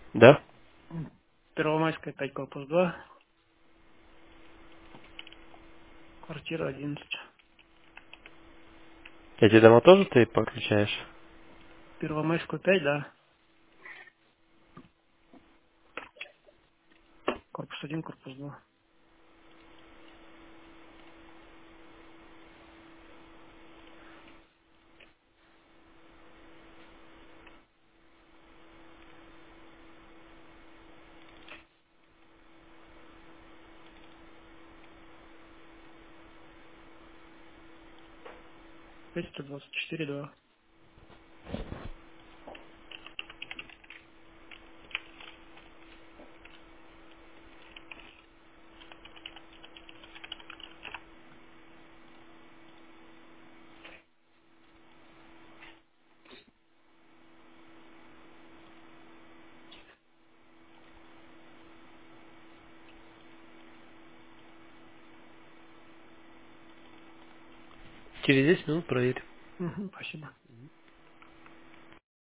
Да? Первомайская, 5, корпус 2, квартира 11. Эти дома тоже ты подключаешь? Первомайскую, 5, да, корпус 1, корпус 2. 524, 2. Через 10 минут проверь. Угу, спасибо.